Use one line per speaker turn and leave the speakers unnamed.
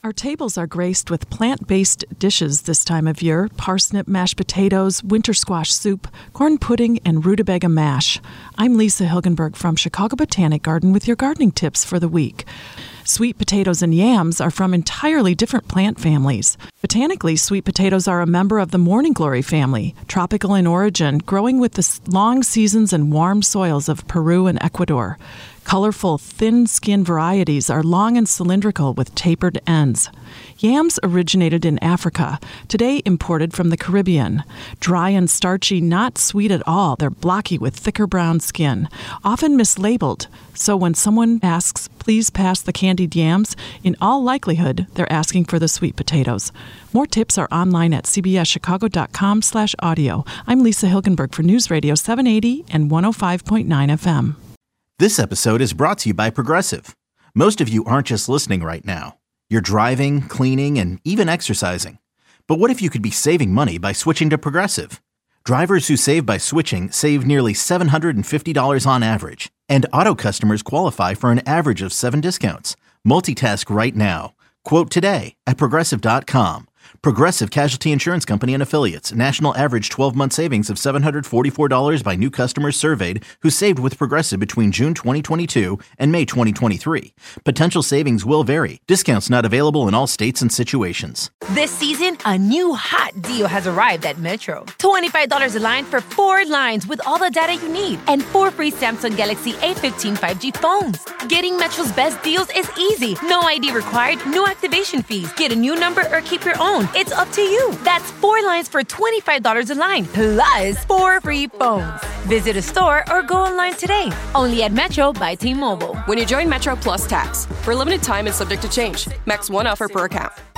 Our tables are graced with plant-based dishes this time of year: parsnip mashed potatoes, winter squash soup, corn pudding, and rutabaga mash. I'm Lisa Hilgenberg from Chicago Botanic Garden with your gardening tips for the week. Sweet potatoes and yams are from entirely different plant families. Botanically, sweet potatoes are a member of the morning glory family, tropical in origin, growing with the long seasons and warm soils of Peru and Ecuador. Colorful, thin-skinned varieties are long and cylindrical with tapered ends. Yams originated in Africa, today imported from the Caribbean. Dry and starchy, not sweet at all, they're blocky with thicker brown skin, often mislabeled. So when someone asks, "Please pass the candied yams," in all likelihood, they're asking for the sweet potatoes. More tips are online at cbschicago.com/audio. I'm Lisa Hilgenberg for News Radio 780 and 105.9 FM.
This episode is brought to you by Progressive. Most of you aren't just listening right now. You're driving, cleaning, and even exercising. But what if you could be saving money by switching to Progressive? Drivers who save by switching save nearly $750 on average. And auto customers qualify for an average of 7 discounts. Multitask right now. Quote today at Progressive.com. Progressive Casualty Insurance Company and Affiliates. National average 12-month savings of $744 by new customers surveyed who saved with Progressive between June 2022 and May 2023. Potential savings will vary. Discounts not available in all states and situations.
This season, a new hot deal has arrived at Metro. $25 a line for 4 lines with all the data you need and 4 free Samsung Galaxy A15 5G phones. Getting Metro's best deals is easy. No ID required, no activation fees. Get a new number or keep your own. It's up to you. That's 4 lines for $25 a line, plus 4 free phones. Visit a store or go online today. Only at Metro by T-Mobile.
When you join Metro Plus Tax. For a limited time and subject to change. Max 1 offer per account.